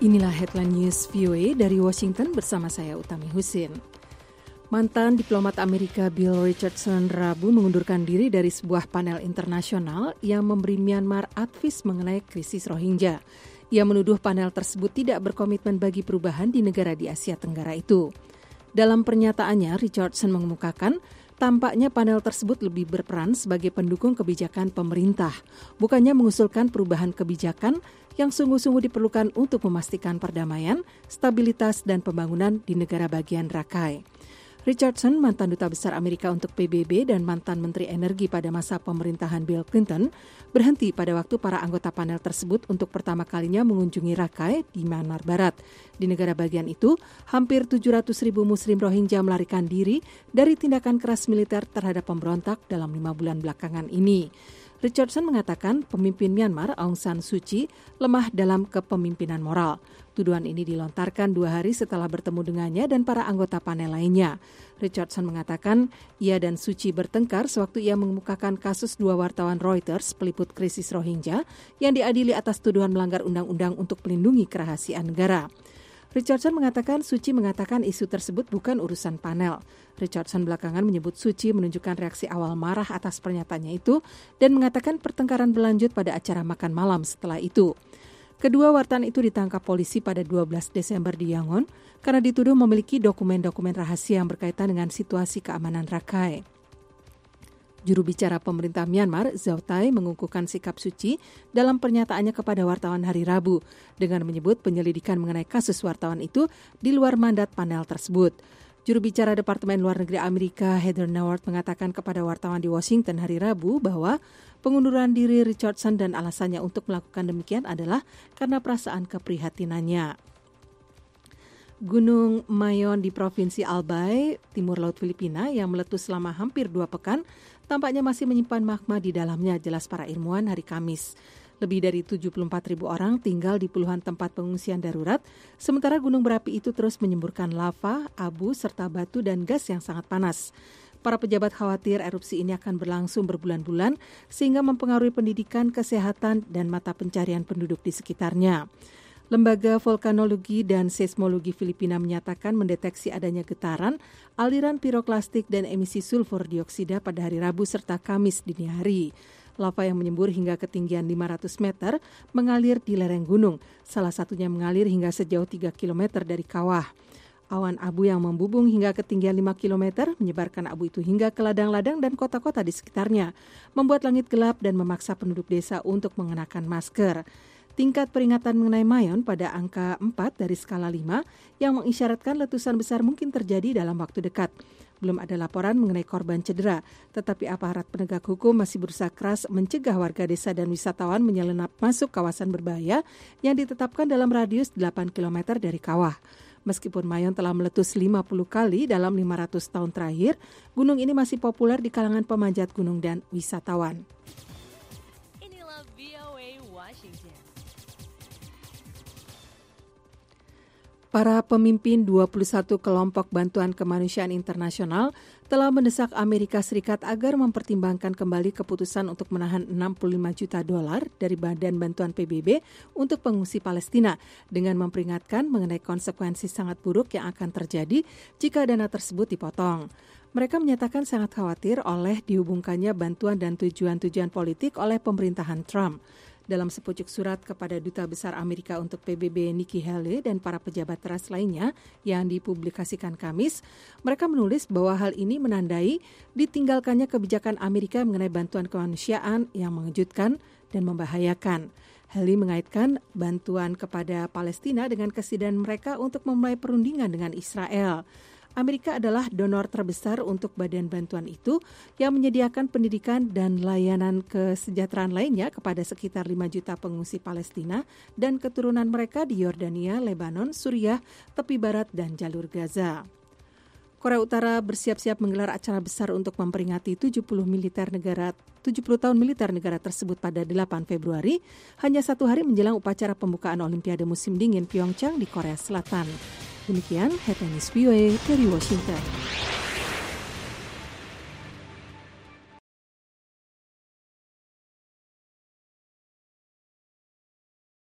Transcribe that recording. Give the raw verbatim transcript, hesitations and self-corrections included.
Inilah headline news V O A dari Washington bersama saya Utami Husin. Mantan diplomat Amerika Bill Richardson Rabu mengundurkan diri dari sebuah panel internasional yang memberi Myanmar advis mengenai krisis Rohingya. Ia menuduh panel tersebut tidak berkomitmen bagi perubahan di negara di Asia Tenggara itu. Dalam pernyataannya, Richardson mengemukakan tampaknya panel tersebut lebih berperan sebagai pendukung kebijakan pemerintah, bukannya mengusulkan perubahan kebijakan yang sungguh-sungguh diperlukan untuk memastikan perdamaian, stabilitas, dan pembangunan di negara bagian Rakhine. Richardson, mantan duta besar Amerika untuk P B B dan mantan Menteri Energi pada masa pemerintahan Bill Clinton, berhenti pada waktu para anggota panel tersebut untuk pertama kalinya mengunjungi Rakhine di Myanmar Barat. Di negara bagian itu, hampir tujuh ratus ribu Muslim Rohingya melarikan diri dari tindakan keras militer terhadap pemberontak dalam lima bulan belakangan ini. Richardson mengatakan pemimpin Myanmar Aung San Suu Kyi lemah dalam kepemimpinan moral. Tuduhan ini dilontarkan dua hari setelah bertemu dengannya dan para anggota panel lainnya. Richardson mengatakan ia dan Suu Kyi bertengkar sewaktu ia mengemukakan kasus dua wartawan Reuters peliput krisis Rohingya yang diadili atas tuduhan melanggar undang-undang untuk melindungi kerahasiaan negara. Richardson mengatakan Suu Kyi mengatakan isu tersebut bukan urusan panel. Richardson belakangan menyebut Suu Kyi menunjukkan reaksi awal marah atas pernyataannya itu dan mengatakan pertengkaran berlanjut pada acara makan malam setelah itu. Kedua wartawan itu ditangkap polisi pada dua belas Desember di Yangon karena dituduh memiliki dokumen-dokumen rahasia yang berkaitan dengan situasi keamanan Rakhine. Juru bicara pemerintah Myanmar, Zhao Tai, mengukuhkan sikap Suu Kyi dalam pernyataannya kepada wartawan hari Rabu dengan menyebut penyelidikan mengenai kasus wartawan itu di luar mandat panel tersebut. Juru bicara Departemen Luar Negeri Amerika, Heather Nauert, mengatakan kepada wartawan di Washington hari Rabu bahwa pengunduran diri Richardson dan alasannya untuk melakukan demikian adalah karena perasaan keprihatinannya. Gunung Mayon di Provinsi Albay, Timur Laut Filipina yang meletus selama hampir dua pekan, tampaknya masih menyimpan magma di dalamnya, jelas para ilmuwan hari Kamis. Lebih dari tujuh puluh empat ribu orang tinggal di puluhan tempat pengungsian darurat, sementara gunung berapi itu terus menyemburkan lava, abu, serta batu dan gas yang sangat panas. Para pejabat khawatir erupsi ini akan berlangsung berbulan-bulan sehingga mempengaruhi pendidikan, kesehatan, dan mata pencarian penduduk di sekitarnya. Lembaga Vulkanologi dan Seismologi Filipina menyatakan mendeteksi adanya getaran, aliran piroklastik dan emisi sulfur dioksida pada hari Rabu serta Kamis dini hari. Lava yang menyembur hingga ketinggian lima ratus meter mengalir di lereng gunung, salah satunya mengalir hingga sejauh tiga kilometer dari kawah. Awan abu yang membubung hingga ketinggian lima kilometer menyebarkan abu itu hingga ke ladang-ladang dan kota-kota di sekitarnya, membuat langit gelap dan memaksa penduduk desa untuk mengenakan masker. Tingkat peringatan mengenai Mayon pada angka empat dari skala lima yang mengisyaratkan letusan besar mungkin terjadi dalam waktu dekat. Belum ada laporan mengenai korban cedera, tetapi aparat penegak hukum masih berusaha keras mencegah warga desa dan wisatawan menyelenap masuk kawasan berbahaya yang ditetapkan dalam radius delapan kilometer dari kawah. Meskipun Mayon telah meletus lima puluh kali dalam lima ratus tahun terakhir, gunung ini masih populer di kalangan pemanjat gunung dan wisatawan. Inilah V O A Washington. Para pemimpin dua puluh satu kelompok bantuan kemanusiaan internasional telah mendesak Amerika Serikat agar mempertimbangkan kembali keputusan untuk menahan enam puluh lima juta dolar dari Badan Bantuan P B B untuk pengungsi Palestina dengan memperingatkan mengenai konsekuensi sangat buruk yang akan terjadi jika dana tersebut dipotong. Mereka menyatakan sangat khawatir oleh dihubungkannya bantuan dan tujuan-tujuan politik oleh pemerintahan Trump. Dalam sepucuk surat kepada Duta Besar Amerika untuk P B B Nikki Haley dan para pejabat teras lainnya yang dipublikasikan Kamis, mereka menulis bahwa hal ini menandai ditinggalkannya kebijakan Amerika mengenai bantuan kemanusiaan yang mengejutkan dan membahayakan. Haley mengaitkan bantuan kepada Palestina dengan kesediaan mereka untuk memulai perundingan dengan Israel. Amerika adalah donor terbesar untuk badan bantuan itu yang menyediakan pendidikan dan layanan kesejahteraan lainnya kepada sekitar lima juta pengungsi Palestina dan keturunan mereka di Yordania, Lebanon, Suriah, tepi barat, dan jalur Gaza. Korea Utara bersiap-siap menggelar acara besar untuk memperingati tujuh puluh militer negara tujuh puluh tahun militer negara tersebut pada delapan Februari, hanya satu hari menjelang upacara pembukaan Olimpiade musim dingin Pyeongchang di Korea Selatan. Demikian Headline News V O A dari Washington.